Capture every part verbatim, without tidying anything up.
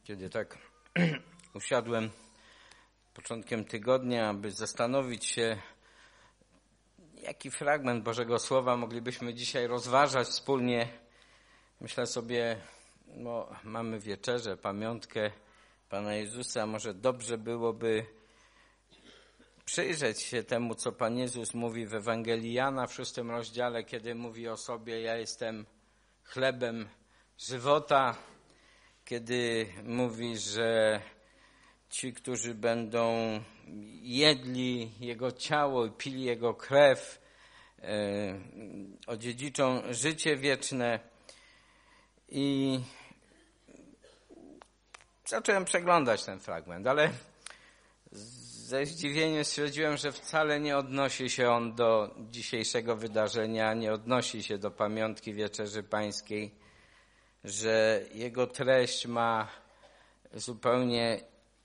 Kiedy tak usiadłem początkiem tygodnia, aby zastanowić się, jaki fragment Bożego Słowa moglibyśmy dzisiaj rozważać wspólnie, myślę sobie, no, mamy wieczerzę, pamiątkę Pana Jezusa, może dobrze byłoby przyjrzeć się temu, co Pan Jezus mówi w Ewangelii Jana w szóstym rozdziale, kiedy mówi o sobie: ja jestem chlebem żywota, kiedy mówi, że ci, którzy będą jedli Jego ciało i pili Jego krew, e, odziedziczą życie wieczne. I zacząłem przeglądać ten fragment, ale ze zdziwieniem stwierdziłem, że wcale nie odnosi się on do dzisiejszego wydarzenia, nie odnosi się do pamiątki Wieczerzy Pańskiej, że jego treść ma zupełnie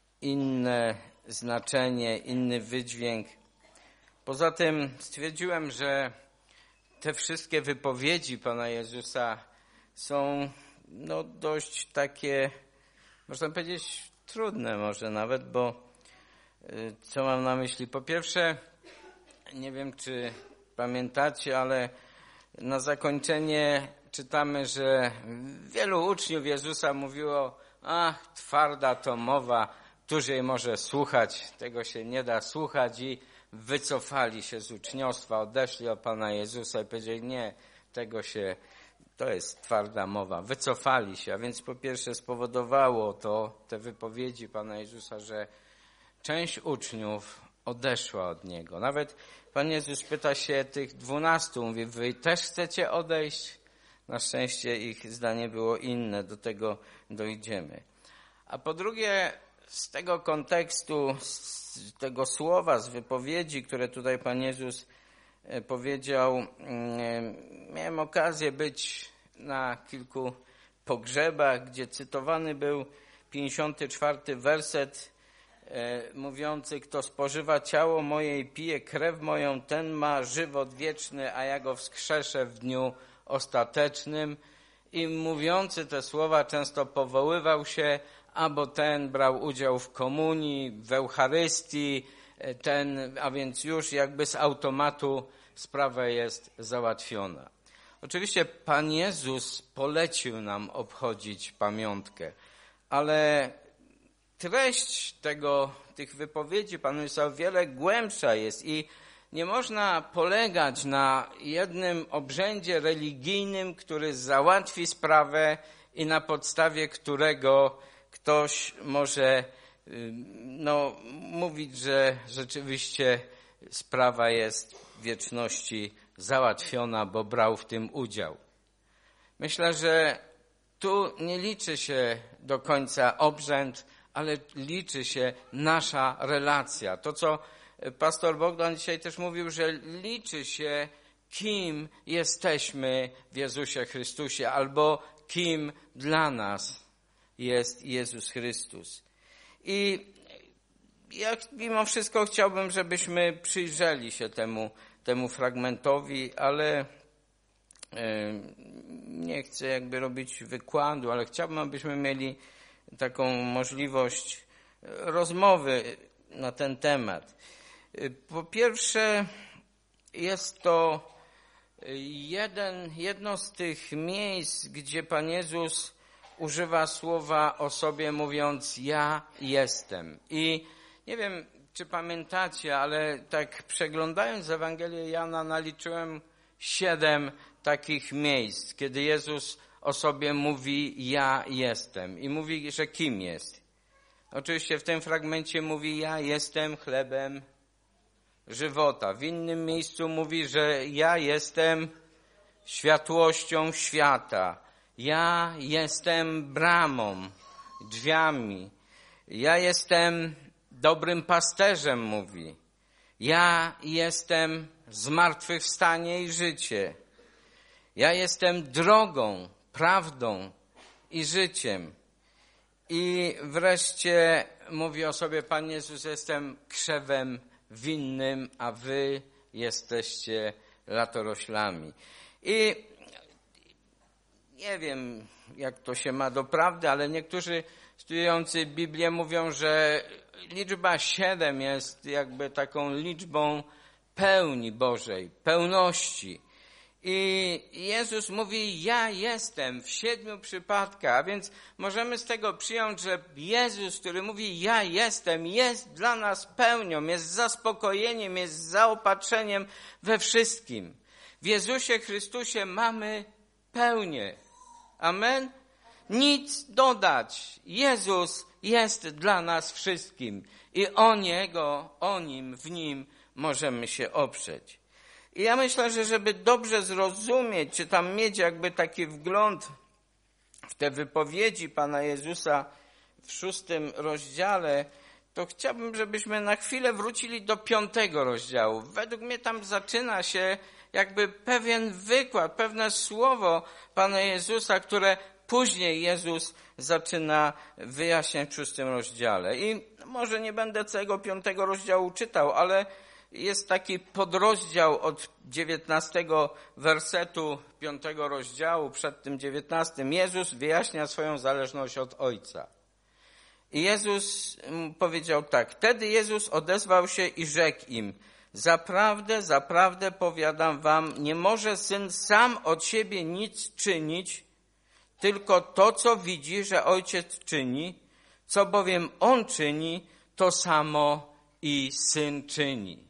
inne znaczenie, inny wydźwięk. Poza tym stwierdziłem, że te wszystkie wypowiedzi Pana Jezusa są no dość takie, można powiedzieć, trudne może nawet, bo co mam na myśli? Po pierwsze, nie wiem, czy pamiętacie, ale na zakończenie czytamy, że wielu uczniów Jezusa mówiło: ach, twarda to mowa, któż jej może słuchać, tego się nie da słuchać, i wycofali się z uczniostwa, odeszli od Pana Jezusa i powiedzieli: nie, tego się, to jest twarda mowa. Wycofali się, a więc po pierwsze spowodowało to, te wypowiedzi Pana Jezusa, że część uczniów odeszła od Niego. Nawet Pan Jezus pyta się tych dwunastu, mówi: wy też chcecie odejść? Na szczęście ich zdanie było inne, do tego dojdziemy. A po drugie, z tego kontekstu, z tego słowa, z wypowiedzi, które tutaj Pan Jezus powiedział, miałem okazję być na kilku pogrzebach, gdzie cytowany był pięćdziesiąty czwarty werset mówiący: kto spożywa ciało moje i pije krew moją, ten ma żywot wieczny, a ja go wskrzeszę w dniu ostatecznym. I mówiący te słowa często powoływał się, albo ten brał udział w komunii, w Eucharystii, ten, a więc już jakby z automatu sprawa jest załatwiona. Oczywiście Pan Jezus polecił nam obchodzić pamiątkę, ale treść tego, tych wypowiedzi Pana Jezusa o wiele głębsza jest i nie można polegać na jednym obrzędzie religijnym, który załatwi sprawę i na podstawie którego ktoś może no, mówić, że rzeczywiście sprawa jest w wieczności załatwiona, bo brał w tym udział. Myślę, że tu nie liczy się do końca obrzęd, ale liczy się nasza relacja. To, co pastor Bogdan dzisiaj też mówił, że liczy się, kim jesteśmy w Jezusie Chrystusie, albo kim dla nas jest Jezus Chrystus. I ja mimo wszystko chciałbym, żebyśmy przyjrzeli się temu, temu fragmentowi, ale nie chcę jakby robić wykładu, ale chciałbym, abyśmy mieli taką możliwość rozmowy na ten temat. Po pierwsze, jest to jeden, jedno z tych miejsc, gdzie Pan Jezus używa słowa o sobie, mówiąc: ja jestem. I nie wiem, czy pamiętacie, ale tak przeglądając Ewangelię Jana, naliczyłem siedem takich miejsc, kiedy Jezus o sobie mówi: ja jestem. I mówi, że kim jest. Oczywiście w tym fragmencie mówi: ja jestem chlebem żywota. W innym miejscu mówi, że ja jestem światłością świata. Ja jestem bramą, drzwiami. Ja jestem dobrym pasterzem, mówi. Ja jestem zmartwychwstanie i życie. Ja jestem drogą, prawdą i życiem. I wreszcie mówi o sobie Pan Jezus: jestem krzewem winnym, a wy jesteście latoroślami. I nie wiem, jak to się ma do prawdy, ale niektórzy studiujący Biblię mówią, że liczba siedem jest jakby taką liczbą pełni Bożej, pełności. I Jezus mówi, ja jestem w siedmiu przypadkach, a więc możemy z tego przyjąć, że Jezus, który mówi, ja jestem, jest dla nas pełnią, jest zaspokojeniem, jest zaopatrzeniem we wszystkim. W Jezusie Chrystusie mamy pełnię. Amen? Nic dodać. Jezus jest dla nas wszystkim i o Niego, o Nim, w Nim możemy się oprzeć. I ja myślę, że żeby dobrze zrozumieć, czy tam mieć jakby taki wgląd w te wypowiedzi Pana Jezusa w szóstym rozdziale, to chciałbym, żebyśmy na chwilę wrócili do piątego rozdziału. Według mnie tam zaczyna się jakby pewien wykład, pewne słowo Pana Jezusa, które później Jezus zaczyna wyjaśniać w szóstym rozdziale. I może nie będę całego piątego rozdziału czytał, ale jest taki podrozdział od dziewiętnastego wersetu piątego rozdziału, przed tym dziewiętnastym. Jezus wyjaśnia swoją zależność od Ojca. I Jezus powiedział tak. Wtedy Jezus odezwał się i rzekł im, zaprawdę, zaprawdę powiadam wam, nie może Syn sam od siebie nic czynić, tylko to, co widzi, że Ojciec czyni, co bowiem On czyni, to samo i Syn czyni.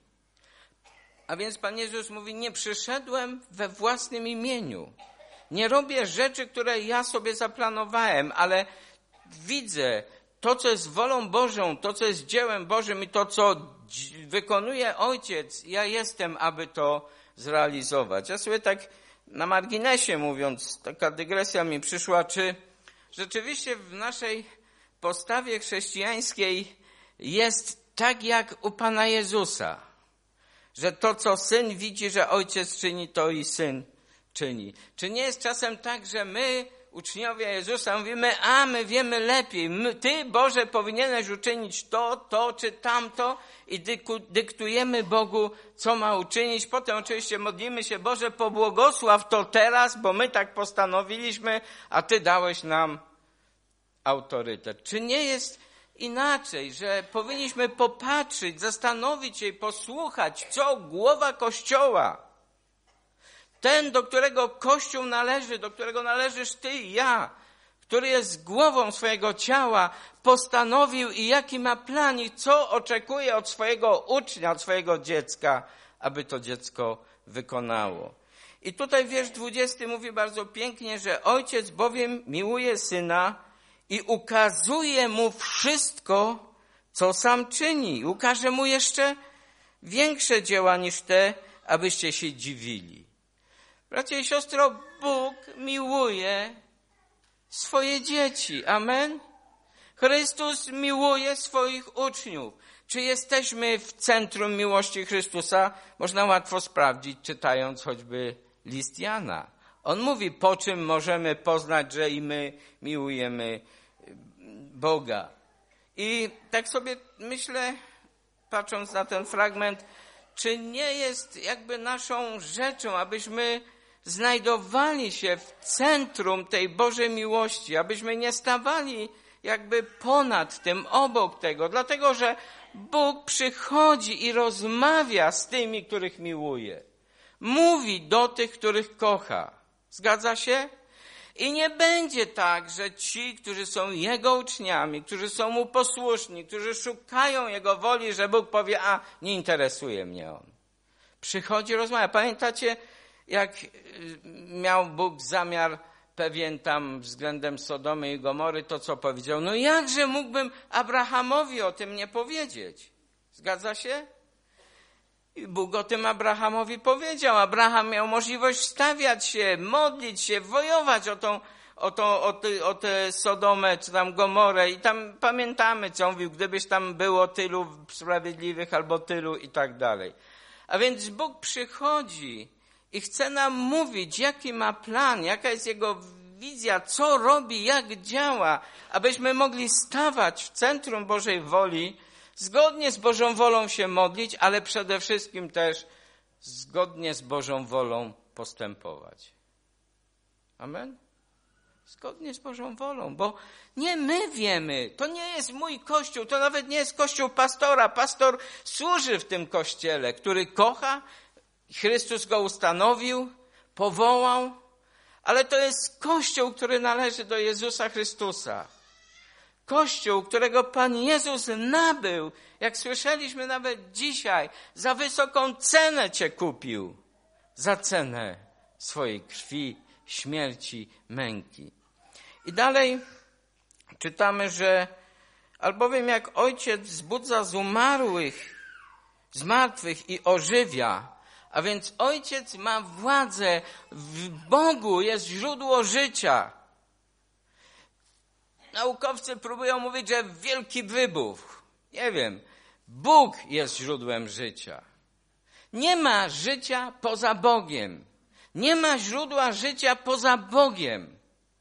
A więc Pan Jezus mówi, nie przyszedłem we własnym imieniu. Nie robię rzeczy, które ja sobie zaplanowałem, ale widzę to, co jest wolą Bożą, to, co jest dziełem Bożym i to, co wykonuje Ojciec. Ja jestem, aby to zrealizować. Ja sobie tak na marginesie mówiąc, taka dygresja mi przyszła, czy rzeczywiście w naszej postawie chrześcijańskiej jest tak jak u Pana Jezusa, że to, co Syn widzi, że Ojciec czyni, to i Syn czyni. Czy nie jest czasem tak, że my, uczniowie Jezusa, mówimy, a my wiemy lepiej, my, Ty, Boże, powinieneś uczynić to, to czy tamto i dyku, dyktujemy Bogu, co ma uczynić. Potem oczywiście modlimy się, Boże, pobłogosław to teraz, bo my tak postanowiliśmy, a Ty dałeś nam autorytet. Czy nie jest inaczej, że powinniśmy popatrzeć, zastanowić się i posłuchać, co głowa Kościoła, ten, do którego Kościół należy, do którego należysz Ty i ja, który jest głową swojego ciała, postanowił i jaki ma plan i co oczekuje od swojego ucznia, od swojego dziecka, aby to dziecko wykonało. I tutaj wiersz dwudziesty mówi bardzo pięknie, że Ojciec bowiem miłuje Syna i ukazuje Mu wszystko, co sam czyni. Ukaże Mu jeszcze większe dzieła niż te, abyście się dziwili. Bracia i siostro, Bóg miłuje swoje dzieci. Amen? Chrystus miłuje swoich uczniów. Czy jesteśmy w centrum miłości Chrystusa? Można łatwo sprawdzić, czytając choćby list Jana. On mówi, po czym możemy poznać, że i my miłujemy Boga. I tak sobie myślę, patrząc na ten fragment, czy nie jest jakby naszą rzeczą, abyśmy znajdowali się w centrum tej Bożej miłości, abyśmy nie stawali jakby ponad tym, obok tego, dlatego że Bóg przychodzi i rozmawia z tymi, których miłuje. Mówi do tych, których kocha. Zgadza się? I nie będzie tak, że ci, którzy są Jego uczniami, którzy są Mu posłuszni, którzy szukają Jego woli, że Bóg powie, a nie interesuje mnie On. Przychodzi, rozmawia. Pamiętacie, jak miał Bóg zamiar pewien tam względem Sodomy i Gomory, to co powiedział? No jakże mógłbym Abrahamowi o tym nie powiedzieć? Zgadza się? I Bóg o tym Abrahamowi powiedział. Abraham miał możliwość stawiać się, modlić się, wojować o tą, o, to, o, ty, o tę Sodomę czy tam Gomorę. I tam pamiętamy, co mówił, gdybyś tam było tylu sprawiedliwych albo tylu i tak dalej. A więc Bóg przychodzi i chce nam mówić, jaki ma plan, jaka jest Jego wizja, co robi, jak działa, abyśmy mogli stawać w centrum Bożej woli, zgodnie z Bożą wolą się modlić, ale przede wszystkim też zgodnie z Bożą wolą postępować. Amen? Zgodnie z Bożą wolą, bo nie my wiemy, to nie jest mój kościół, to nawet nie jest kościół pastora. Pastor służy w tym kościele, który kocha, Chrystus go ustanowił, powołał, ale to jest kościół, który należy do Jezusa Chrystusa. Kościół, którego Pan Jezus nabył, jak słyszeliśmy nawet dzisiaj, za wysoką cenę Cię kupił, za cenę swojej krwi, śmierci, męki. I dalej czytamy, że albowiem jak Ojciec wzbudza z umarłych, z martwych i ożywia, a więc Ojciec ma władzę, w Bogu jest źródło życia. Naukowcy próbują mówić, że wielki wybuch. Nie wiem, Bóg jest źródłem życia. Nie ma życia poza Bogiem. Nie ma źródła życia poza Bogiem.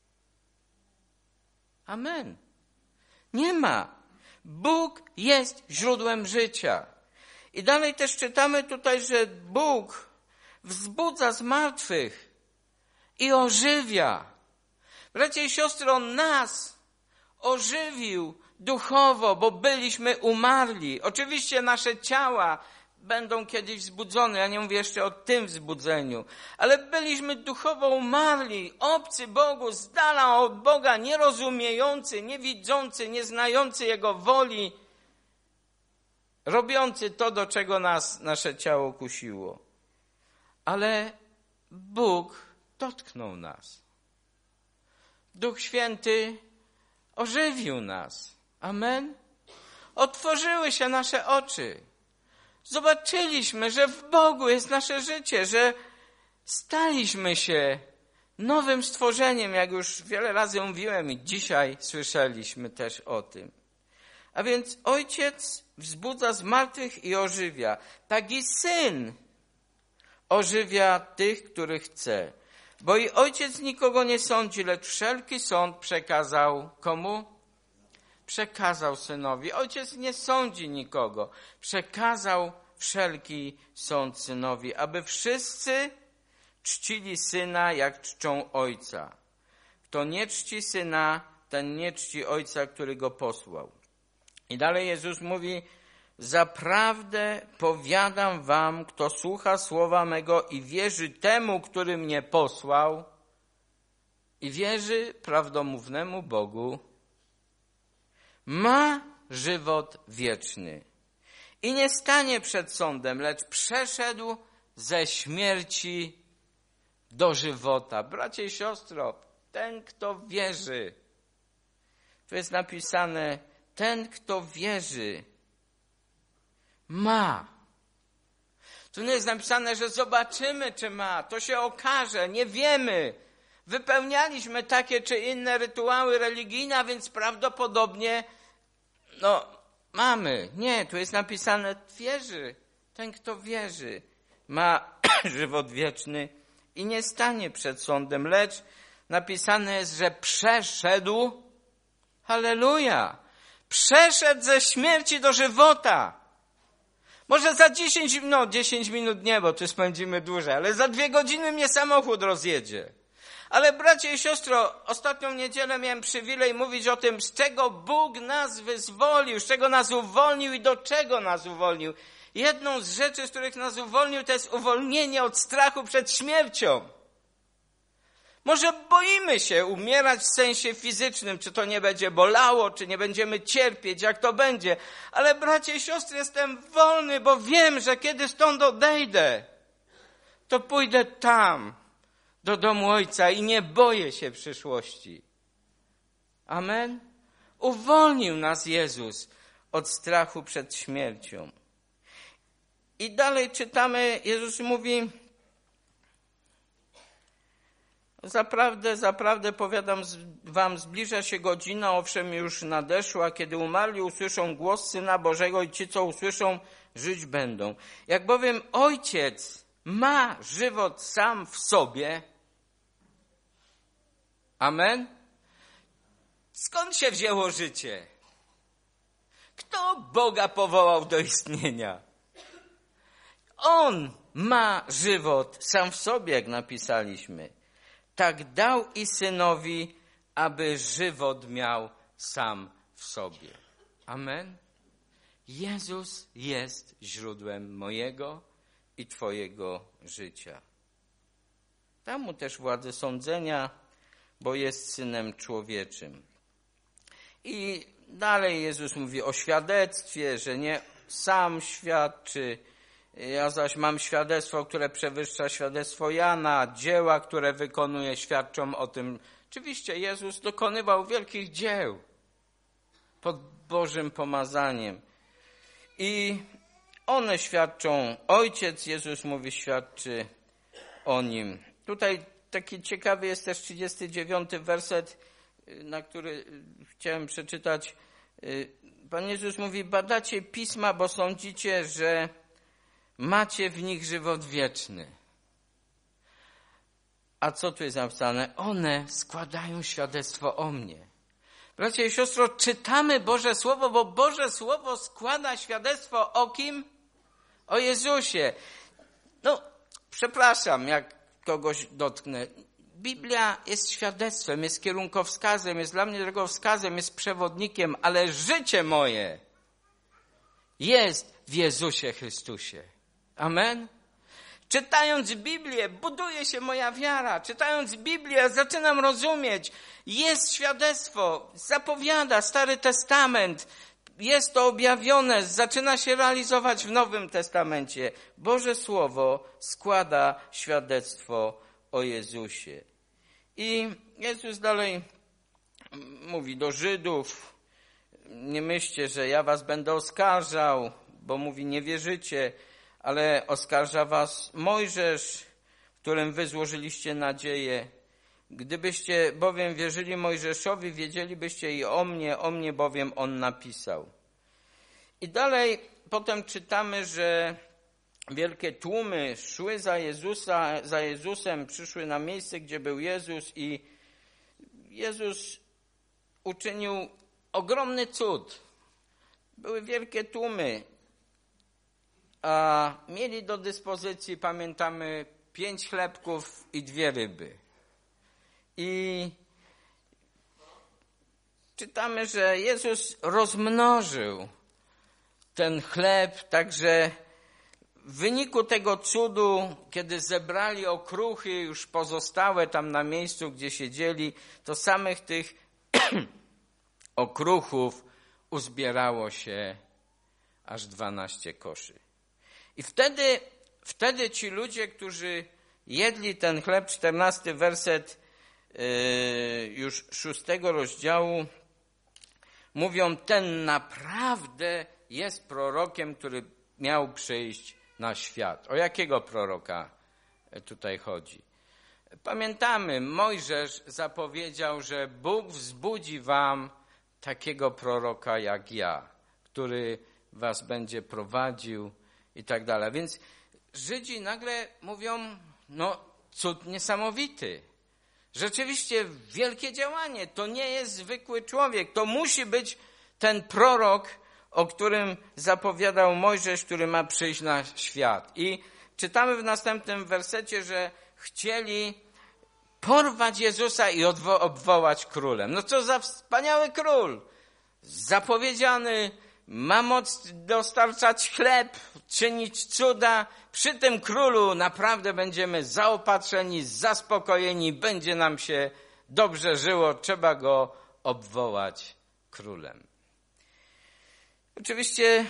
Amen. Nie ma. Bóg jest źródłem życia. I dalej też czytamy tutaj, że Bóg wzbudza z martwych i ożywia. Bracia i siostry, On nas ożywił duchowo, bo byliśmy umarli. Oczywiście nasze ciała będą kiedyś wzbudzone. Ja nie mówię jeszcze o tym wzbudzeniu. Ale byliśmy duchowo umarli, obcy Bogu, z dala od Boga, nierozumiejący, niewidzący, nieznający Jego woli, robiący to, do czego nas nasze ciało kusiło. Ale Bóg dotknął nas. Duch Święty ożywił nas. Amen. Otworzyły się nasze oczy. Zobaczyliśmy, że w Bogu jest nasze życie, że staliśmy się nowym stworzeniem, jak już wiele razy mówiłem i dzisiaj słyszeliśmy też o tym. A więc Ojciec wzbudza z martwych i ożywia. Tak i Syn ożywia tych, których chce. Bo i Ojciec nikogo nie sądzi, lecz wszelki sąd przekazał komu? Przekazał Synowi. Ojciec nie sądzi nikogo. Przekazał wszelki sąd Synowi, aby wszyscy czcili Syna, jak czczą Ojca. Kto nie czci Syna, ten nie czci Ojca, który go posłał. I dalej Jezus mówi, zaprawdę powiadam wam, kto słucha słowa mego i wierzy temu, który mnie posłał, i wierzy prawdomównemu Bogu, ma żywot wieczny i nie stanie przed sądem, lecz przeszedł ze śmierci do żywota. Bracie i siostro, ten, kto wierzy, tu jest napisane, ten, kto wierzy, ma. Tu nie jest napisane, że zobaczymy, czy ma. To się okaże, nie wiemy. Wypełnialiśmy takie czy inne rytuały religijne, a więc prawdopodobnie no, mamy. Nie, tu jest napisane, wierzy. Ten, kto wierzy, ma żywot wieczny i nie stanie przed sądem, lecz napisane jest, że przeszedł, halleluja, przeszedł ze śmierci do żywota. Może za dziesięć, no dziesięć minut nie, bo tu spędzimy dłużej, ale za dwie godziny mnie samochód rozjedzie. Ale bracie i siostro, ostatnią niedzielę miałem przywilej mówić o tym, z czego Bóg nas wyzwolił, z czego nas uwolnił i do czego nas uwolnił. Jedną z rzeczy, z których nas uwolnił, to jest uwolnienie od strachu przed śmiercią. Może boimy się umierać w sensie fizycznym, czy to nie będzie bolało, czy nie będziemy cierpieć, jak to będzie. Ale bracie i siostry, jestem wolny, bo wiem, że kiedy stąd odejdę, to pójdę tam, do domu Ojca i nie boję się przyszłości. Amen? Uwolnił nas Jezus od strachu przed śmiercią. I dalej czytamy, Jezus mówi, Zaprawdę, zaprawdę powiadam wam, zbliża się godzina, owszem już nadeszła, kiedy umarli usłyszą głos Syna Bożego i ci, co usłyszą, żyć będą. Jak bowiem Ojciec ma żywot sam w sobie, amen? Skąd się wzięło życie? Kto Boga powołał do istnienia? On ma żywot sam w sobie, jak napisaliśmy. Tak dał i Synowi aby żywot miał sam w sobie. Amen. Jezus jest źródłem mojego i twojego życia. Dał mu też władzę sądzenia, bo jest Synem Człowieczym. I dalej Jezus mówi o świadectwie, że nie sam świadczy, ja zaś mam świadectwo, które przewyższa świadectwo Jana, dzieła, które wykonuje, świadczą o tym. Oczywiście Jezus dokonywał wielkich dzieł pod Bożym pomazaniem. I one świadczą, Ojciec, Jezus mówi, świadczy o Nim. Tutaj taki ciekawy jest też trzydziesty dziewiąty werset, na który chciałem przeczytać. Pan Jezus mówi, badacie pisma, bo sądzicie, że macie w nich żywot wieczny. A co tu jest napisane? One składają świadectwo o mnie. Bracia i siostro, czytamy Boże Słowo, bo Boże Słowo składa świadectwo o kim? O Jezusie. No, przepraszam, jak kogoś dotknę. Biblia jest świadectwem, jest kierunkowskazem, jest dla mnie drogowskazem, jest przewodnikiem, ale życie moje jest w Jezusie Chrystusie. Amen? Czytając Biblię, buduje się moja wiara. Czytając Biblię, zaczynam rozumieć. Jest świadectwo, zapowiada Stary Testament. Jest to objawione, zaczyna się realizować w Nowym Testamencie. Boże Słowo składa świadectwo o Jezusie. I Jezus dalej mówi do Żydów, nie myślcie, że ja was będę oskarżał, bo mówi, nie wierzycie, ale oskarża was Mojżesz, w którym wy złożyliście nadzieję. Gdybyście bowiem wierzyli Mojżeszowi, wiedzielibyście i o mnie, o mnie bowiem on napisał. I dalej potem czytamy, że wielkie tłumy szły za Jezusa, za Jezusem, przyszły na miejsce, gdzie był Jezus i Jezus uczynił ogromny cud. Były wielkie tłumy, a mieli do dyspozycji, pamiętamy, pięć chlebków i dwie ryby. I czytamy, że Jezus rozmnożył ten chleb, także w wyniku tego cudu, kiedy zebrali okruchy już pozostałe tam na miejscu, gdzie siedzieli, to samych tych okruchów uzbierało się aż dwanaście koszy. I wtedy, wtedy ci ludzie, którzy jedli ten chleb, czternasty werset yy, już szóstego rozdziału, mówią, ten naprawdę jest prorokiem, który miał przyjść na świat. O jakiego proroka tutaj chodzi? Pamiętamy, Mojżesz zapowiedział, że Bóg wzbudzi wam takiego proroka jak ja, który was będzie prowadził i tak dalej. Więc Żydzi nagle mówią, no cud niesamowity. Rzeczywiście wielkie działanie. To nie jest zwykły człowiek. To musi być ten prorok, o którym zapowiadał Mojżesz, który ma przyjść na świat. I czytamy w następnym wersecie, że chcieli porwać Jezusa i odwo- obwołać królem. No co za wspaniały król! Zapowiedziany, ma moc dostarczać chleb, czynić cuda. Przy tym królu naprawdę będziemy zaopatrzeni, zaspokojeni, będzie nam się dobrze żyło. Trzeba go obwołać królem. Oczywiście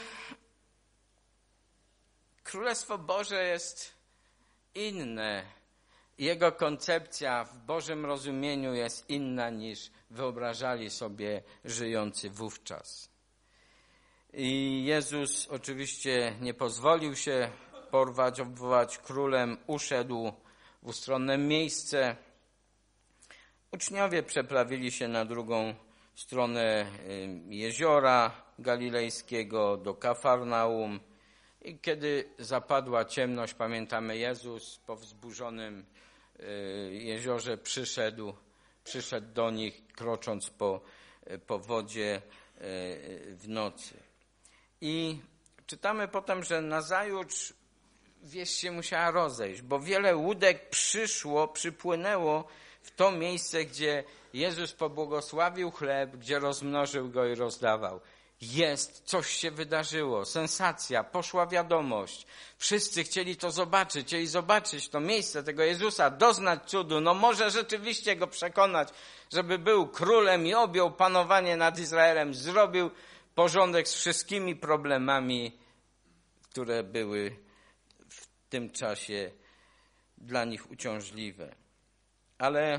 Królestwo Boże jest inne. Jego koncepcja w Bożym rozumieniu jest inna niż wyobrażali sobie żyjący wówczas. I Jezus oczywiście nie pozwolił się porwać, obwołać królem, uszedł w ustronne miejsce. Uczniowie przeprawili się na drugą stronę jeziora galilejskiego do Kafarnaum i kiedy zapadła ciemność, pamiętamy, Jezus po wzburzonym jeziorze przyszedł, przyszedł do nich, krocząc po, po wodzie w nocy. I czytamy potem, że nazajutrz wieś się musiała rozejść, bo wiele łódek przyszło, przypłynęło w to miejsce, gdzie Jezus pobłogosławił chleb, gdzie rozmnożył go i rozdawał. Jest, coś się wydarzyło, sensacja, poszła wiadomość. Wszyscy chcieli to zobaczyć, chcieli zobaczyć to miejsce tego Jezusa, doznać cudu. No może rzeczywiście go przekonać, żeby był królem i objął panowanie nad Izraelem, zrobił porządek z wszystkimi problemami, które były w tym czasie dla nich uciążliwe. Ale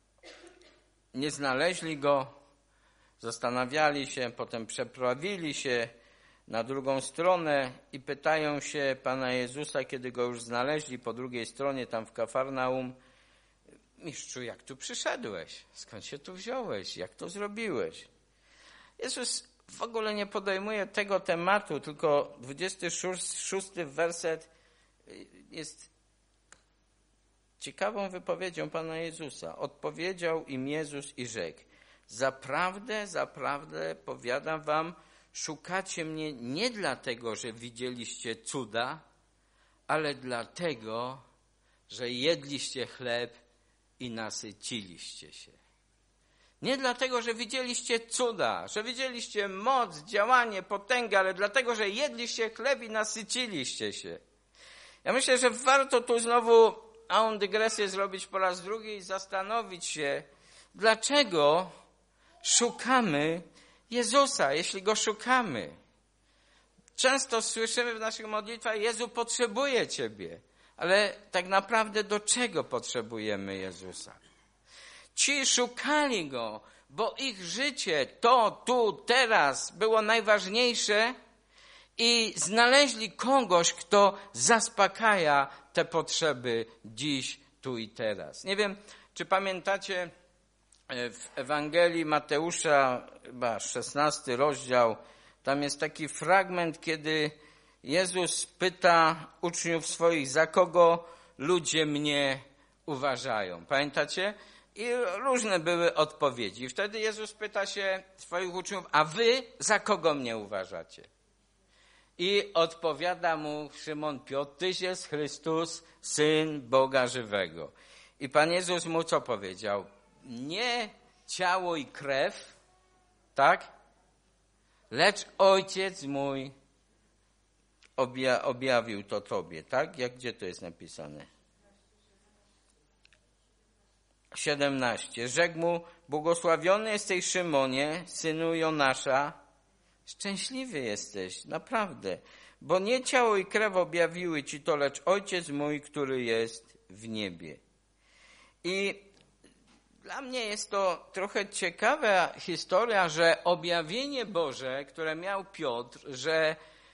nie znaleźli go, zastanawiali się, potem przeprawili się na drugą stronę i pytają się Pana Jezusa, kiedy go już znaleźli po drugiej stronie, tam w Kafarnaum: mistrzu, jak tu przyszedłeś? Skąd się tu wziąłeś? Jak to zrobiłeś? Jezus w ogóle nie podejmuje tego tematu, tylko dwudziesty szósty werset jest ciekawą wypowiedzią Pana Jezusa. Odpowiedział im Jezus i rzekł: zaprawdę, zaprawdę powiadam wam, szukacie mnie nie dlatego, że widzieliście cuda, ale dlatego, że jedliście chleb i nasyciliście się. Nie dlatego, że widzieliście cuda, że widzieliście moc, działanie, potęgę, ale dlatego, że jedliście chleb i nasyciliście się. Ja myślę, że warto tu znowu małą dygresję zrobić po raz drugi i zastanowić się, dlaczego szukamy Jezusa, jeśli Go szukamy. Często słyszymy w naszych modlitwach: Jezu, potrzebuję Ciebie. Ale tak naprawdę do czego potrzebujemy Jezusa? Ci szukali Go, bo ich życie, to, tu, teraz było najważniejsze i znaleźli kogoś, kto zaspokaja te potrzeby dziś, tu i teraz. Nie wiem, czy pamiętacie w Ewangelii Mateusza, chyba szesnasty rozdział, tam jest taki fragment, kiedy Jezus pyta uczniów swoich: za kogo ludzie mnie uważają? Pamiętacie? I różne były odpowiedzi. Wtedy Jezus pyta się swoich uczniów: a wy za kogo mnie uważacie? I odpowiada mu Szymon Piotr: tyś jest Chrystus, Syn Boga żywego. I Pan Jezus mu co powiedział? Nie ciało i krew, tak? Lecz Ojciec mój obja- objawił to tobie, tak? Jak, gdzie to jest napisane? siedemnaście. Rzekł mu: błogosławiony jesteś, Szymonie, synu Jonasza. Szczęśliwy jesteś, naprawdę, bo nie ciało i krew objawiły ci to, lecz Ojciec mój, który jest w niebie. I dla mnie jest to trochę ciekawa historia, że objawienie Boże, które miał Piotr, że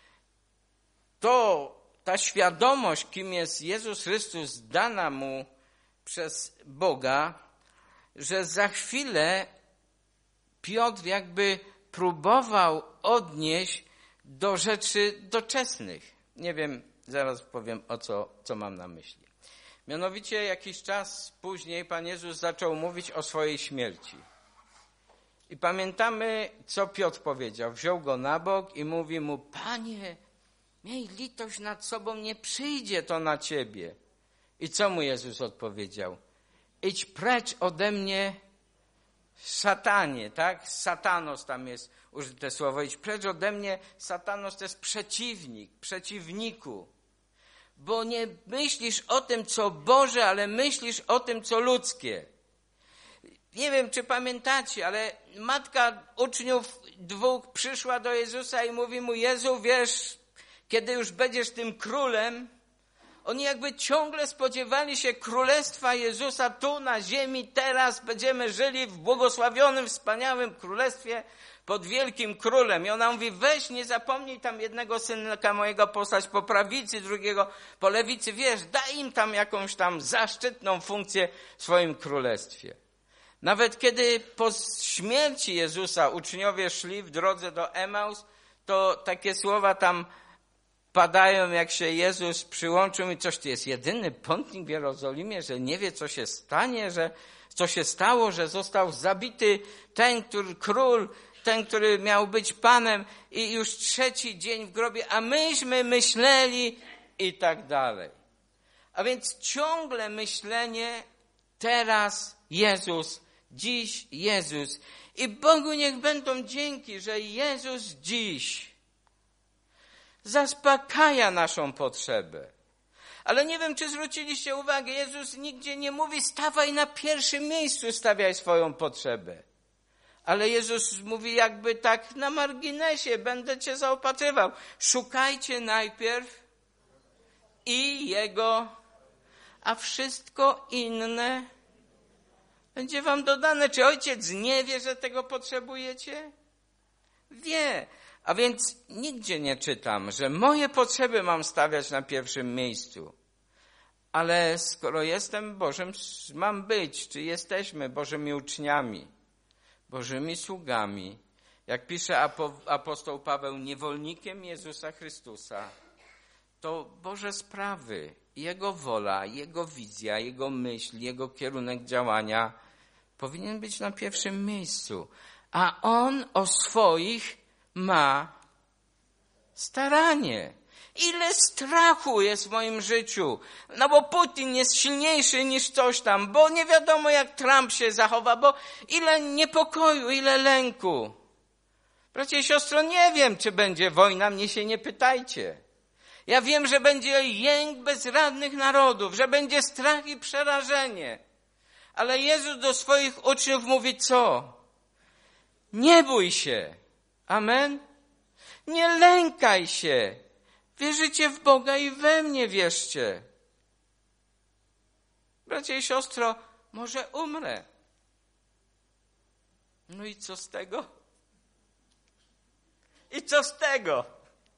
to, ta świadomość, kim jest Jezus Chrystus, dana mu przez Boga, że za chwilę Piotr jakby próbował odnieść do rzeczy doczesnych. Nie wiem, zaraz powiem, o co, co mam na myśli. Mianowicie jakiś czas później Pan Jezus zaczął mówić o swojej śmierci. I pamiętamy, co Piotr powiedział. Wziął go na bok i mówi mu: Panie, miej litość nad sobą, nie przyjdzie to na ciebie. I co mu Jezus odpowiedział? Idź precz ode mnie, szatanie, tak? Satanos tam jest użyte słowo. Idź precz ode mnie, satanos to jest przeciwnik, przeciwniku. Bo nie myślisz o tym, co Boże, ale myślisz o tym, co ludzkie. Nie wiem, czy pamiętacie, ale matka uczniów dwóch przyszła do Jezusa i mówi mu: Jezu, wiesz, kiedy już będziesz tym królem, oni jakby ciągle spodziewali się królestwa Jezusa tu na ziemi, teraz będziemy żyli w błogosławionym, wspaniałym królestwie pod wielkim królem. I ona mówi: weź, nie zapomnij tam jednego synka mojego posłać po prawicy, drugiego po lewicy, wiesz, daj im tam jakąś tam zaszczytną funkcję w swoim królestwie. Nawet kiedy po śmierci Jezusa uczniowie szli w drodze do Emaus, to takie słowa tam padają, jak się Jezus przyłączył i coś, to jest jedyny pątnik w Jerozolimie, że nie wie, co się stanie, że co się stało, że został zabity ten, który król, ten, który miał być Panem, i już trzeci dzień w grobie, a myśmy myśleli, i tak dalej. A więc ciągle myślenie teraz Jezus, dziś Jezus. I Bogu niech będą dzięki, że Jezus dziś zaspokaja naszą potrzebę. Ale nie wiem, czy zwróciliście uwagę, Jezus nigdzie nie mówi stawaj na pierwszym miejscu, stawiaj swoją potrzebę. Ale Jezus mówi jakby tak na marginesie, będę cię zaopatrywał. Szukajcie najpierw i Jego, a wszystko inne będzie wam dodane. Czy Ojciec nie wie, że tego potrzebujecie? Wie. A więc nigdzie nie czytam, że moje potrzeby mam stawiać na pierwszym miejscu. Ale skoro jestem Bożym, mam być, czy jesteśmy Bożymi uczniami, Bożymi sługami, jak pisze apostoł Paweł, niewolnikiem Jezusa Chrystusa, to Boże sprawy, Jego wola, Jego wizja, Jego myśl, Jego kierunek działania powinien być na pierwszym miejscu. A On o swoich ma staranie. Ile strachu jest w moim życiu. No bo Putin jest silniejszy niż coś tam, bo nie wiadomo jak Trump się zachowa, bo ile niepokoju, ile lęku. Bracie i siostro, nie wiem, czy będzie wojna, mnie się nie pytajcie. Ja wiem, że będzie jęk bezradnych narodów, że będzie strach i przerażenie. Ale Jezus do swoich uczniów mówi co? Nie bój się. Amen? Nie lękaj się. Wierzycie w Boga i we mnie wierzcie. Bracie i siostro, może umrę. No i co z tego? I co z tego?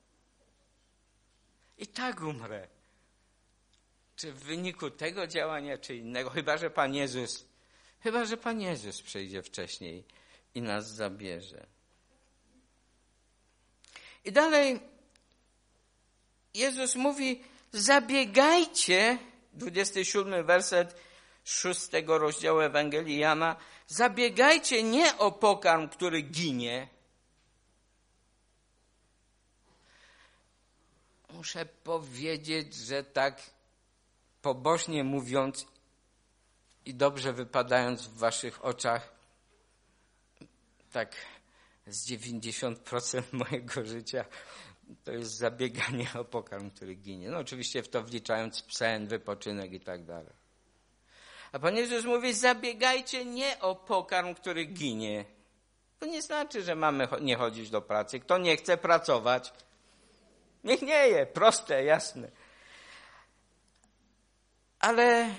I tak umrę. Czy w wyniku tego działania, czy innego, chyba że Pan Jezus, chyba że Pan Jezus przyjdzie wcześniej i nas zabierze. I dalej Jezus mówi, zabiegajcie, dwudziesty siódmy werset szóstego rozdziału Ewangelii Jana, zabiegajcie nie o pokarm, który ginie. Muszę powiedzieć, że tak pobożnie mówiąc i dobrze wypadając w waszych oczach, tak z dziewięćdziesiąt procent mojego życia to jest zabieganie o pokarm, który ginie. No oczywiście w to wliczając sen, wypoczynek i tak dalej. A Pan Jezus mówi, zabiegajcie nie o pokarm, który ginie. To nie znaczy, że mamy nie chodzić do pracy. Kto nie chce pracować, niech nie je. Proste, jasne. Ale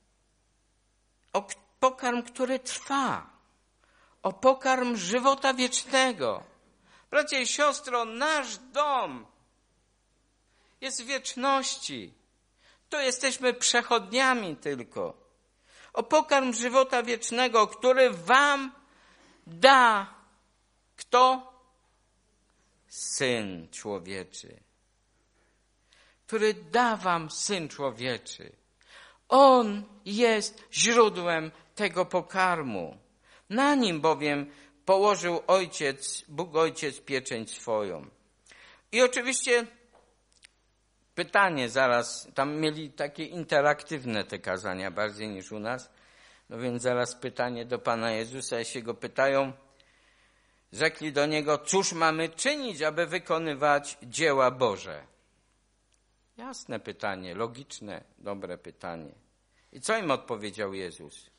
o pokarm, który trwa. O pokarm żywota wiecznego. Bracie i siostro, nasz dom jest w wieczności. To jesteśmy przechodniami tylko. O pokarm żywota wiecznego, który wam da kto? Syn Człowieczy. Który da wam Syn Człowieczy. On jest źródłem tego pokarmu. Na nim bowiem położył Ojciec, Bóg Ojciec pieczęć swoją. I oczywiście pytanie zaraz, tam mieli takie interaktywne te kazania bardziej niż u nas, no więc zaraz pytanie do Pana Jezusa, jeśli go pytają, rzekli do Niego, cóż mamy czynić, aby wykonywać dzieła Boże? Jasne pytanie, logiczne, dobre pytanie. I co im odpowiedział Jezus?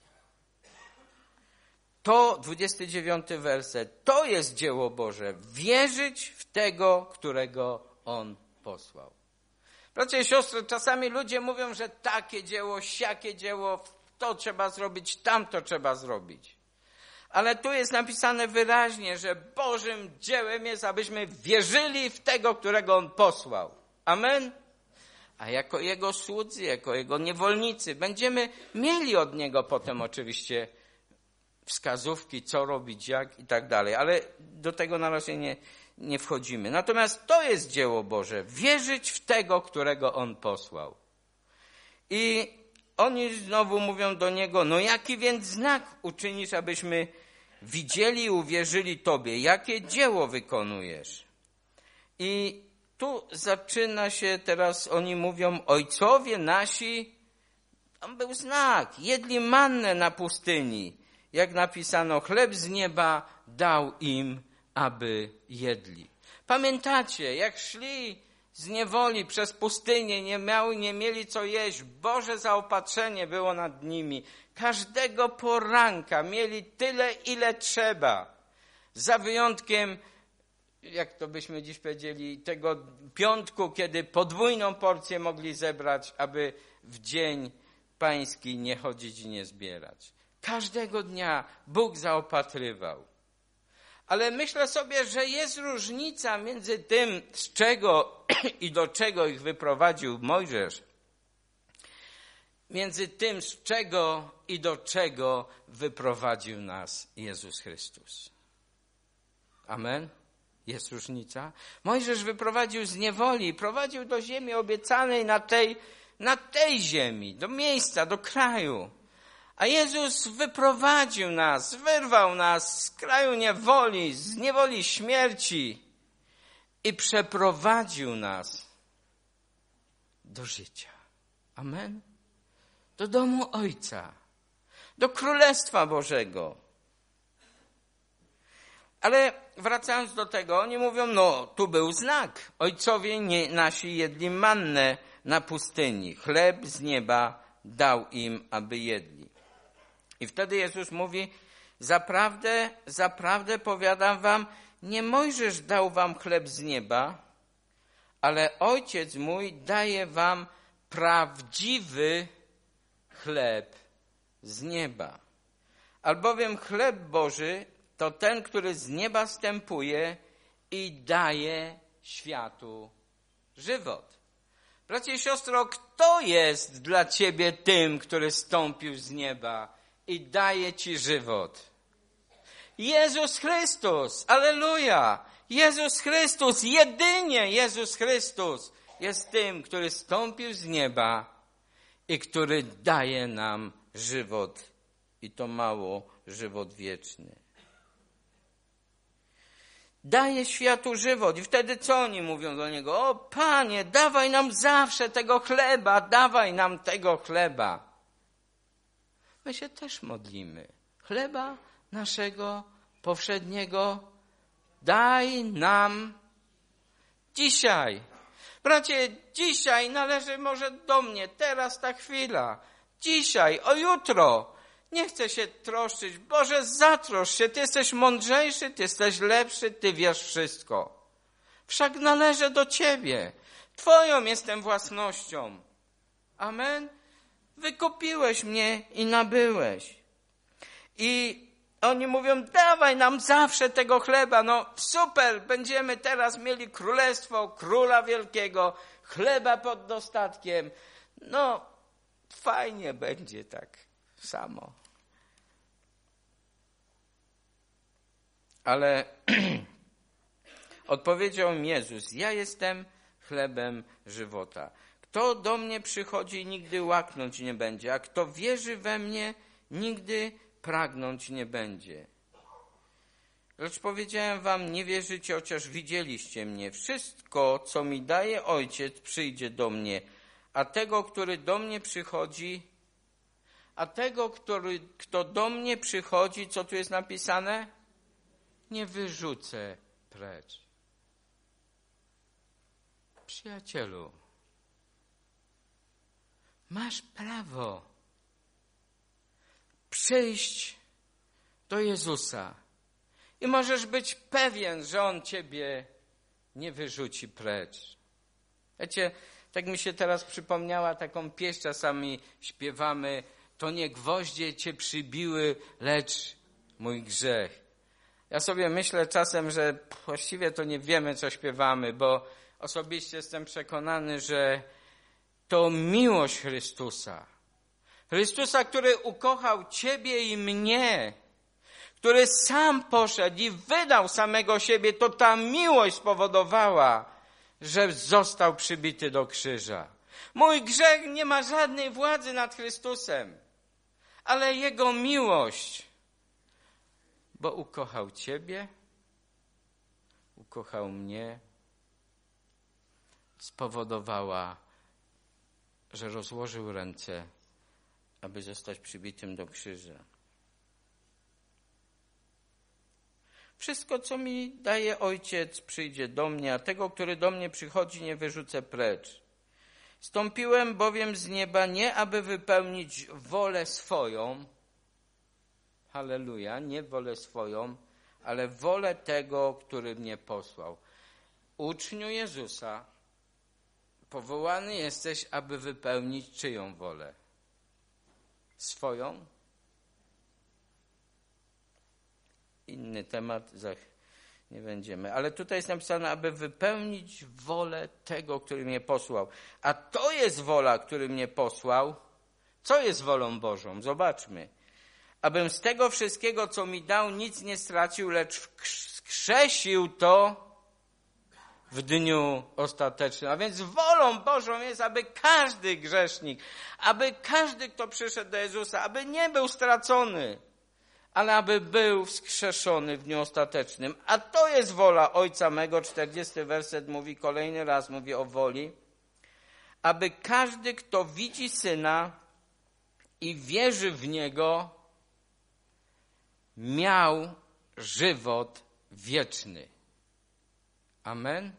To, dwudziesty dziewiąty werset, to jest dzieło Boże, wierzyć w tego, którego On posłał. Bracia i siostry, czasami ludzie mówią, że takie dzieło, siakie dzieło, to trzeba zrobić, tamto trzeba zrobić. Ale tu jest napisane wyraźnie, że Bożym dziełem jest, abyśmy wierzyli w tego, którego On posłał. Amen? A jako Jego słudzy, jako Jego niewolnicy będziemy mieli od Niego potem oczywiście wskazówki, co robić, jak i tak dalej. Ale do tego na razie nie, nie wchodzimy. Natomiast to jest dzieło Boże. Wierzyć w tego, którego On posłał. I oni znowu mówią do Niego, no jaki więc znak uczynisz, abyśmy widzieli i uwierzyli Tobie? Jakie dzieło wykonujesz? I tu zaczyna się teraz, oni mówią, ojcowie nasi, tam był znak, jedli mannę na pustyni. Jak napisano, chleb z nieba dał im, aby jedli. Pamiętacie, jak szli z niewoli przez pustynię, nie, miały, nie mieli co jeść, Boże zaopatrzenie było nad nimi. Każdego poranka mieli tyle, ile trzeba. Za wyjątkiem, jak to byśmy dziś powiedzieli, tego piątku, kiedy podwójną porcję mogli zebrać, aby w dzień pański nie chodzić i nie zbierać. Każdego dnia Bóg zaopatrywał. Ale myślę sobie, że jest różnica między tym, z czego i do czego ich wyprowadził Mojżesz, między tym, z czego i do czego wyprowadził nas Jezus Chrystus. Amen? Jest różnica. Mojżesz wyprowadził z niewoli, prowadził do ziemi obiecanej na tej, na tej ziemi, do miejsca, do kraju. A Jezus wyprowadził nas, wyrwał nas z kraju niewoli, z niewoli śmierci i przeprowadził nas do życia. Amen? Do domu Ojca, do Królestwa Bożego. Ale wracając do tego, oni mówią, no tu był znak. Ojcowie nie, nasi jedli mannę na pustyni. Chleb z nieba dał im, aby jedli. I wtedy Jezus mówi, zaprawdę, zaprawdę powiadam wam, nie Mojżesz dał wam chleb z nieba, ale Ojciec mój daje wam prawdziwy chleb z nieba. Albowiem chleb Boży to ten, który z nieba zstępuje i daje światu żywot. Bracie i siostro, kto jest dla ciebie tym, który zstąpił z nieba i daje ci żywot? Jezus Chrystus, alleluja! Jezus Chrystus, jedynie Jezus Chrystus jest tym, który zstąpił z nieba i który daje nam żywot. I to mało żywot wieczny. Daje światu żywot. I wtedy co oni mówią do Niego? O Panie, dawaj nam zawsze tego chleba, dawaj nam tego chleba. My się też modlimy. Chleba naszego powszedniego daj nam dzisiaj. Bracie, dzisiaj należy może do mnie, teraz ta chwila. Dzisiaj, o jutro. Nie chcę się troszczyć. Boże, zatroszcz się. Ty jesteś mądrzejszy, Ty jesteś lepszy, Ty wiesz wszystko. Wszak należę do Ciebie. Twoją jestem własnością. Amen. Wykupiłeś mnie i nabyłeś. I oni mówią, dawaj nam zawsze tego chleba. No super, będziemy teraz mieli królestwo króla wielkiego, chleba pod dostatkiem. No fajnie będzie tak samo. Ale odpowiedział im Jezus, ja jestem chlebem żywota. Kto do mnie przychodzi, nigdy łaknąć nie będzie, a kto wierzy we mnie, nigdy pragnąć nie będzie. Lecz powiedziałem wam, nie wierzycie, chociaż widzieliście mnie. Wszystko, co mi daje Ojciec, przyjdzie do mnie, a tego, który do mnie przychodzi, a tego, który, kto do mnie przychodzi, co tu jest napisane? Nie wyrzucę precz. Przyjacielu, masz prawo przyjść do Jezusa i możesz być pewien, że On ciebie nie wyrzuci precz. Wiecie, tak mi się teraz przypomniała taką pieśń, czasami śpiewamy, to nie gwoździe cię przybiły, lecz mój grzech. Ja sobie myślę czasem, że właściwie to nie wiemy, co śpiewamy, bo osobiście jestem przekonany, że to miłość Chrystusa. Chrystusa, który ukochał ciebie i mnie, który sam poszedł i wydał samego siebie, to ta miłość spowodowała, że został przybity do krzyża. Mój grzech nie ma żadnej władzy nad Chrystusem, ale Jego miłość, bo ukochał ciebie, ukochał mnie spowodowała, że rozłożył ręce, aby zostać przybitym do krzyża. Wszystko, co mi daje Ojciec, przyjdzie do mnie, a tego, który do mnie przychodzi, nie wyrzucę precz. Stąpiłem bowiem z nieba nie, aby wypełnić wolę swoją, halleluja, nie wolę swoją, ale wolę tego, który mnie posłał. Uczniu Jezusa, powołany jesteś, aby wypełnić czyją wolę? Swoją? Inny temat, nie będziemy. Ale tutaj jest napisane, aby wypełnić wolę tego, który mnie posłał. A to jest wola, który mnie posłał. Co jest wolą Bożą? Zobaczmy. Abym z tego wszystkiego, co mi dał, nic nie stracił, lecz wskrzesił to w dniu ostatecznym. A więc wolą Bożą jest, aby każdy grzesznik, aby każdy, kto przyszedł do Jezusa, aby nie był stracony, ale aby był wskrzeszony w dniu ostatecznym. A to jest wola Ojca mego. czterdziesty werset mówi, kolejny raz mówi o woli, aby każdy, kto widzi Syna i wierzy w Niego, miał żywot wieczny. Amen.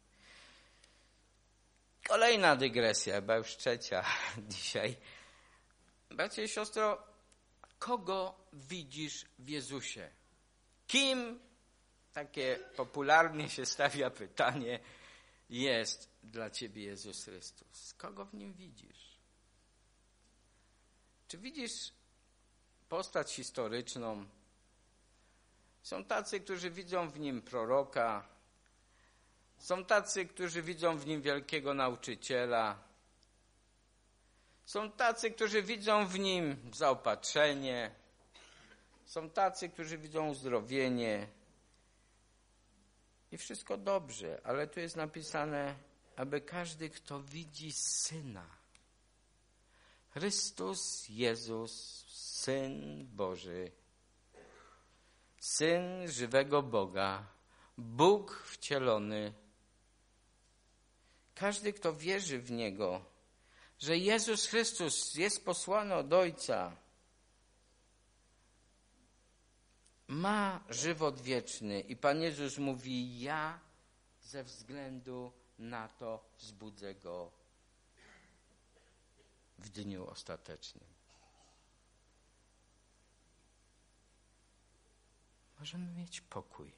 Kolejna dygresja, chyba już trzecia dzisiaj. Bracie i siostro, kogo widzisz w Jezusie? Kim, takie popularnie się stawia pytanie, jest dla ciebie Jezus Chrystus? Kogo w Nim widzisz? Czy widzisz postać historyczną? Są tacy, którzy widzą w Nim proroka. Są tacy, którzy widzą w Nim wielkiego nauczyciela. Są tacy, którzy widzą w Nim zaopatrzenie. Są tacy, którzy widzą uzdrowienie. I wszystko dobrze, ale tu jest napisane, aby każdy, kto widzi Syna. Chrystus Jezus, Syn Boży, Syn żywego Boga, Bóg wcielony. Każdy, kto wierzy w Niego, że Jezus Chrystus jest posłany od Ojca, ma żywot wieczny. I Pan Jezus mówi, ja ze względu na to wzbudzę Go w dniu ostatecznym. Możemy mieć pokój.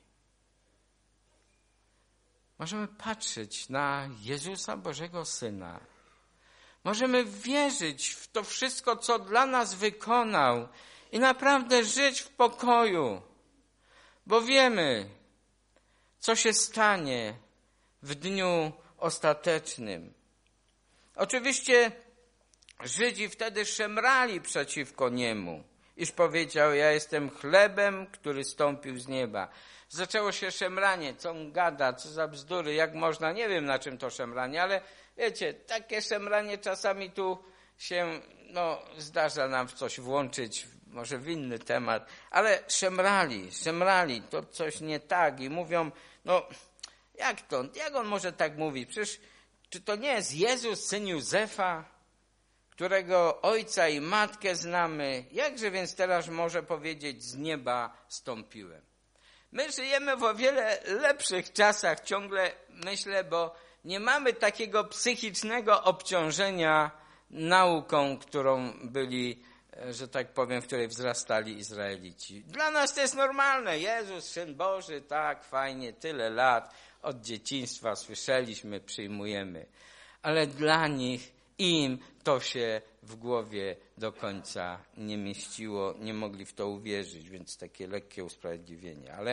Możemy patrzeć na Jezusa Bożego Syna. Możemy wierzyć w to wszystko, co dla nas wykonał i naprawdę żyć w pokoju, bo wiemy, co się stanie w dniu ostatecznym. Oczywiście Żydzi wtedy szemrali przeciwko Niemu, iż powiedział, ja jestem chlebem, który stąpił z nieba. Zaczęło się szemranie, co on gada, co za bzdury, jak można, nie wiem na czym to szemranie, ale wiecie, takie szemranie czasami tu się, no, zdarza nam w coś włączyć, może w inny temat, ale szemrali, szemrali, to coś nie tak i mówią, no, jak to, jak on może tak mówić? Przecież, czy to nie jest Jezus, syn Józefa, którego ojca i matkę znamy? Jakże więc teraz może powiedzieć, z nieba stąpiłem? My żyjemy w o wiele lepszych czasach, ciągle myślę, bo nie mamy takiego psychicznego obciążenia nauką, którą byli, że tak powiem, w której wzrastali Izraelici. Dla nas to jest normalne. Jezus, Syn Boży, tak, fajnie, tyle lat, od dzieciństwa słyszeliśmy, przyjmujemy. Ale dla nich, im to się w głowie do końca nie mieściło, nie mogli w to uwierzyć, więc takie lekkie usprawiedliwienie. Ale,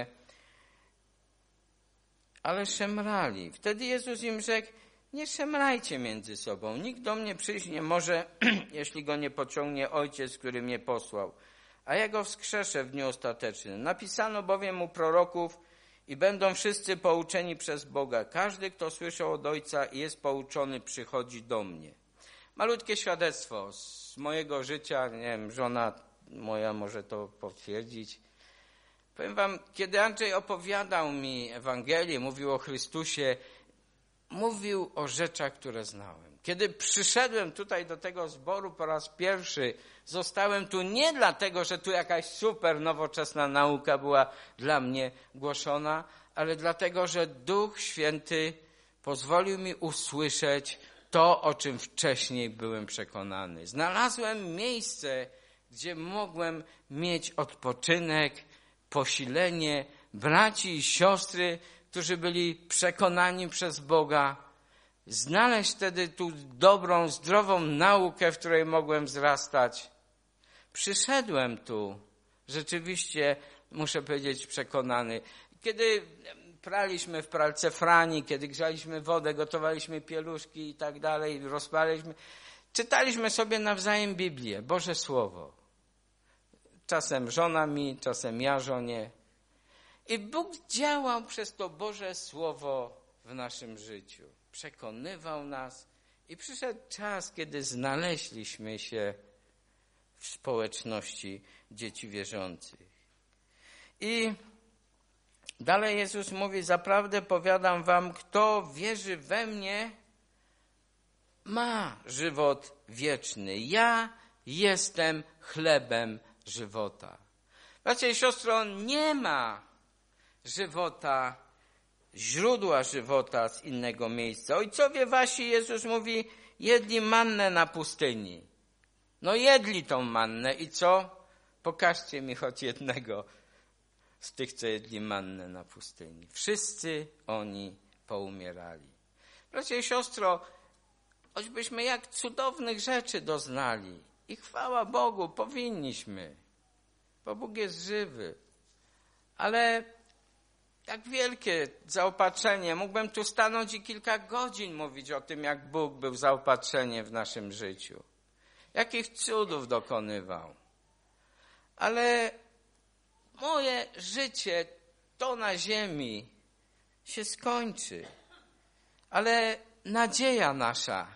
ale szemrali. Wtedy Jezus im rzekł, nie szemrajcie między sobą. Nikt do mnie przyjść nie może, jeśli go nie pociągnie Ojciec, który mnie posłał. A ja go wskrzeszę w dniu ostatecznym. Napisano bowiem u proroków i będą wszyscy pouczeni przez Boga. Każdy, kto słyszał od Ojca i jest pouczony, przychodzi do mnie. Malutkie świadectwo z mojego życia, nie wiem, żona moja może to potwierdzić. Powiem wam, kiedy Andrzej opowiadał mi Ewangelię, mówił o Chrystusie, mówił o rzeczach, które znałem. Kiedy przyszedłem tutaj do tego zboru po raz pierwszy, zostałem tu nie dlatego, że tu jakaś super nowoczesna nauka była dla mnie głoszona, ale dlatego, że Duch Święty pozwolił mi usłyszeć to, o czym wcześniej byłem przekonany. Znalazłem miejsce, gdzie mogłem mieć odpoczynek, posilenie, braci i siostry, którzy byli przekonani przez Boga. Znaleźć wtedy tu dobrą, zdrową naukę, w której mogłem wzrastać. Przyszedłem tu, rzeczywiście, muszę powiedzieć, przekonany. Kiedy praliśmy w pralce Frani, kiedy grzaliśmy wodę, gotowaliśmy pieluszki i tak dalej, rozpaliliśmy, czytaliśmy sobie nawzajem Biblię, Boże Słowo. Czasem żona mi, czasem ja żonie. I Bóg działał przez to Boże Słowo w naszym życiu. Przekonywał nas i przyszedł czas, kiedy znaleźliśmy się w społeczności dzieci wierzących. I dalej Jezus mówi, zaprawdę powiadam wam, kto wierzy we mnie, ma żywot wieczny. Ja jestem chlebem żywota. Bracia i siostro, nie ma żywota, źródła żywota z innego miejsca. Ojcowie wasi, Jezus mówi, jedli mannę na pustyni. No jedli tą mannę i co? Pokażcie mi choć jednego z tych, co jedli mannę na pustyni. Wszyscy oni poumierali. Bracia i siostro, choćbyśmy jak cudownych rzeczy doznali i chwała Bogu, powinniśmy, bo Bóg jest żywy, ale jak wielkie zaopatrzenie. Mógłbym tu stanąć i kilka godzin mówić o tym, jak Bóg był zaopatrzeniem w naszym życiu. Jakich cudów dokonywał. Ale moje życie, to na ziemi, się skończy. Ale nadzieja nasza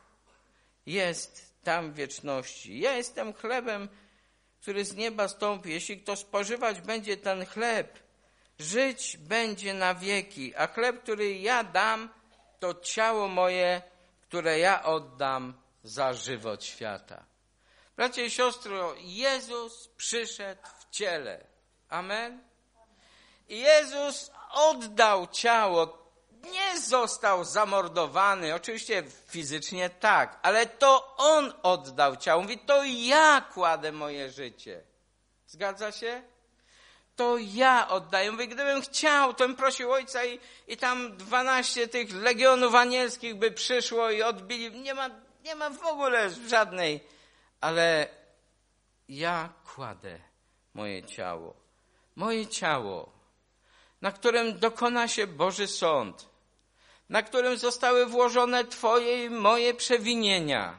jest tam w wieczności. Ja jestem chlebem, który z nieba stąpi. Jeśli kto spożywać będzie ten chleb, żyć będzie na wieki, a chleb, który ja dam, to ciało moje, które ja oddam za żywot świata. Bracia i siostro, Jezus przyszedł w ciele. Amen? I Jezus oddał ciało, nie został zamordowany, oczywiście fizycznie tak, ale to On oddał ciało. Mówi, to ja kładę moje życie. Zgadza się? To ja oddaję. Mówię, gdybym chciał, to bym prosił Ojca i, i tam dwanaście tych legionów anielskich by przyszło i odbili. Nie ma, nie ma w ogóle żadnej. Ale ja kładę moje ciało. Moje ciało, na którym dokona się Boży sąd, na którym zostały włożone Twoje i moje przewinienia,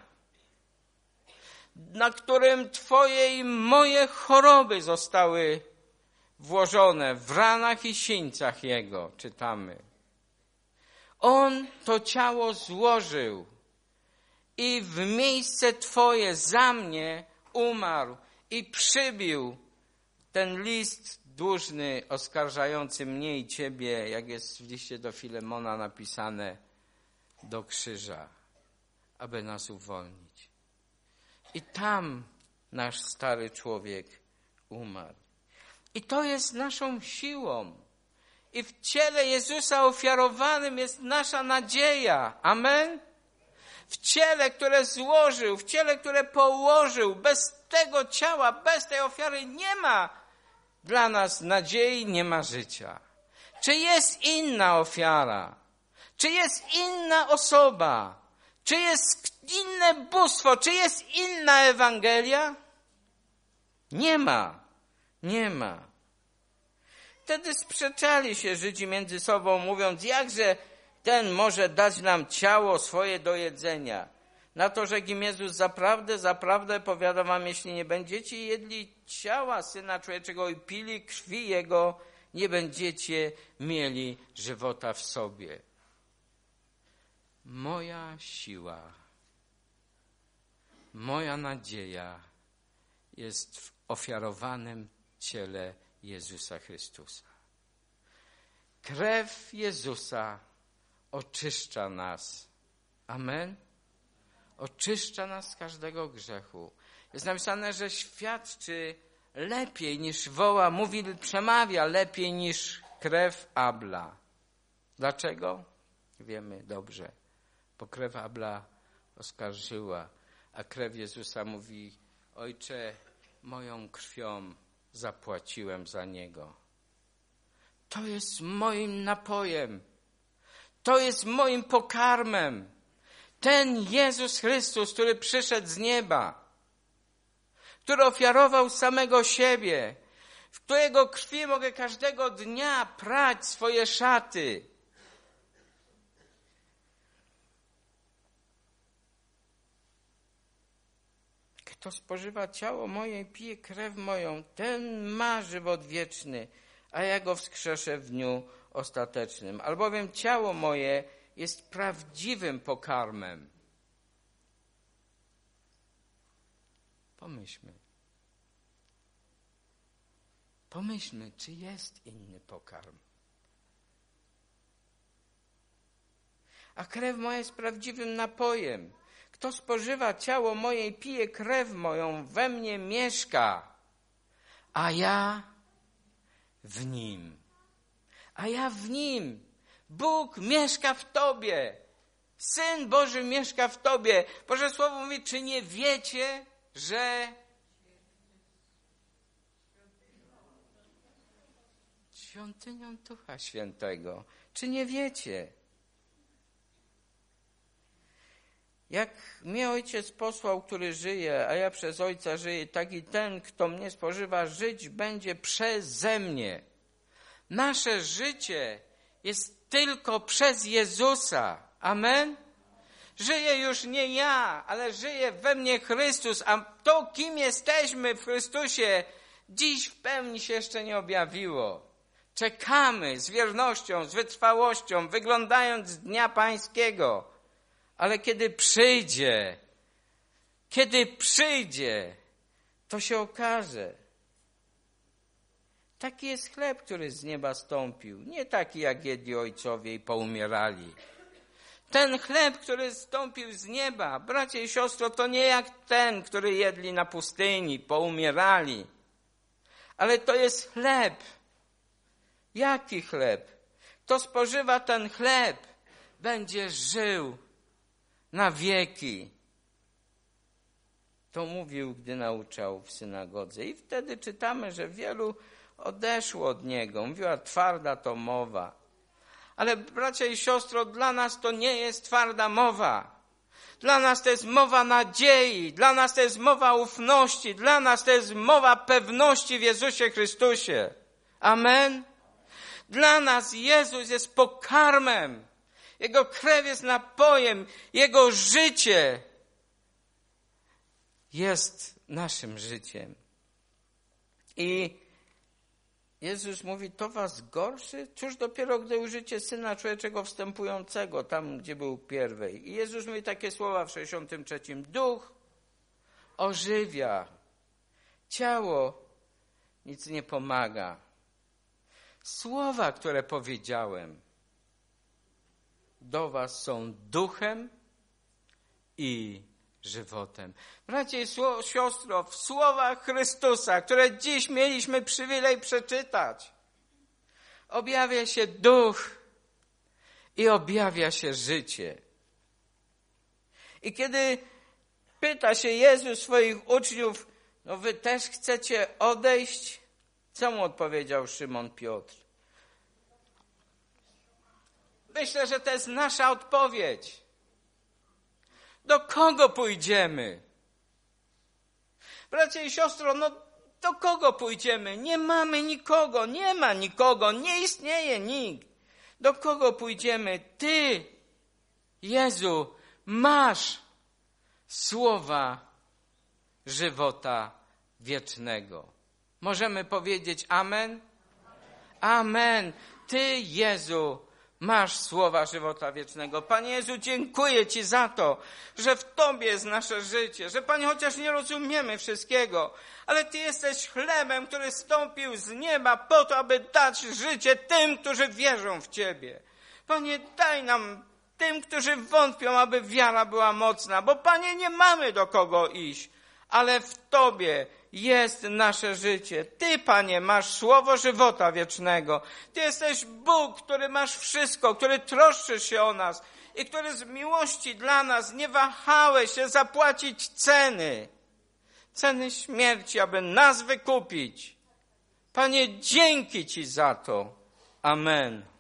na którym Twoje i moje choroby zostały włożone w ranach i sińcach Jego, czytamy. On to ciało złożył i w miejsce Twoje za mnie umarł i przybił ten list dłużny oskarżający mnie i Ciebie, jak jest w liście do Filemona napisane, do krzyża, aby nas uwolnić. I tam nasz stary człowiek umarł. I to jest naszą siłą. I w ciele Jezusa ofiarowanym jest nasza nadzieja. Amen? W ciele, które złożył, w ciele, które położył. Bez tego ciała, bez tej ofiary nie ma dla nas nadziei, nie ma życia. Czy jest inna ofiara? Czy jest inna osoba? Czy jest inne bóstwo? Czy jest inna Ewangelia? Nie ma. Nie ma. Wtedy sprzeczali się Żydzi między sobą, mówiąc, jakże ten może dać nam ciało swoje do jedzenia. Na to rzekł im Jezus, zaprawdę, zaprawdę powiadam wam, jeśli nie będziecie jedli ciała Syna Człowieczego i pili krwi Jego, nie będziecie mieli żywota w sobie. Moja siła, moja nadzieja jest w ofiarowanym ciele Jezusa Chrystusa. Krew Jezusa oczyszcza nas. Amen? Oczyszcza nas z każdego grzechu. Jest napisane, że świadczy lepiej niż woła, mówi, przemawia lepiej niż krew Abla. Dlaczego? Wiemy dobrze. Bo krew Abla oskarżyła, a krew Jezusa mówi, Ojcze, moją krwią zapłaciłem za Niego. To jest moim napojem. To jest moim pokarmem. Ten Jezus Chrystus, który przyszedł z nieba, który ofiarował samego siebie, w którego krwi mogę każdego dnia prać swoje szaty. Kto spożywa ciało moje i pije krew moją, ten ma żywot wieczny, a ja go wskrzeszę w dniu ostatecznym. Albowiem ciało moje jest prawdziwym pokarmem. Pomyślmy. Pomyślmy, czy jest inny pokarm. A krew moja jest prawdziwym napojem. Kto spożywa ciało moje i pije krew moją, we mnie mieszka, a ja w nim. A ja w nim. Bóg mieszka w tobie. Syn Boży mieszka w tobie. Boże Słowo mówi, czy nie wiecie, że świątynią Ducha Świętego. Czy nie wiecie? Jak mnie Ojciec posłał, który żyje, a ja przez Ojca żyję, tak i ten, kto mnie spożywa, żyć będzie przeze mnie. Nasze życie jest tylko przez Jezusa. Amen? Żyje już nie ja, ale żyje we mnie Chrystus, a to, kim jesteśmy w Chrystusie, dziś w pełni się jeszcze nie objawiło. Czekamy z wiernością, z wytrwałością, wyglądając Dnia Pańskiego. Ale kiedy przyjdzie, kiedy przyjdzie, to się okaże. Taki jest chleb, który z nieba stąpił. Nie taki, jak jedli ojcowie i poumierali. Ten chleb, który stąpił z nieba, bracie i siostro, to nie jak ten, który jedli na pustyni, poumierali. Ale to jest chleb. Jaki chleb? Kto spożywa ten chleb, będzie żył na wieki. To mówił, gdy nauczał w synagodze. I wtedy czytamy, że wielu odeszło od Niego. Mówiła, twarda to mowa. Ale bracia i siostro, dla nas to nie jest twarda mowa. Dla nas to jest mowa nadziei. Dla nas to jest mowa ufności. Dla nas to jest mowa pewności w Jezusie Chrystusie. Amen? Dla nas Jezus jest pokarmem. Jego krew jest napojem. Jego życie jest naszym życiem. I Jezus mówi, to was gorszy? Cóż dopiero, gdy ujrzycie Syna Człowieczego wstępującego tam, gdzie był pierwej. I Jezus mówi takie słowa w sześćdziesiątym trzecim. Duch ożywia, ciało nic nie pomaga. Słowa, które powiedziałem do was są duchem i żywotem. Bracie i siostro, w słowach Chrystusa, które dziś mieliśmy przywilej przeczytać, objawia się duch i objawia się życie. I kiedy pyta się Jezus swoich uczniów, no wy też chcecie odejść? Co mu odpowiedział Szymon Piotr? Myślę, że to jest nasza odpowiedź. Do kogo pójdziemy? Bracie i siostro, no do kogo pójdziemy? Nie mamy nikogo, nie ma nikogo, nie istnieje nikt. Do kogo pójdziemy? Ty, Jezu, masz słowa żywota wiecznego. Możemy powiedzieć amen? Amen. Ty, Jezu, masz słowa żywota wiecznego. Panie Jezu, dziękuję Ci za to, że w Tobie jest nasze życie, że Panie, chociaż nie rozumiemy wszystkiego, ale Ty jesteś chlebem, który stąpił z nieba po to, aby dać życie tym, którzy wierzą w Ciebie. Panie, daj nam, tym, którzy wątpią, aby wiara była mocna, bo Panie, nie mamy do kogo iść, ale w Tobie jest nasze życie. Ty, Panie, masz słowo żywota wiecznego. Ty jesteś Bóg, który masz wszystko, który troszczysz się o nas i który z miłości dla nas nie wahałeś się zapłacić ceny. Ceny śmierci, aby nas wykupić. Panie, dzięki Ci za to. Amen.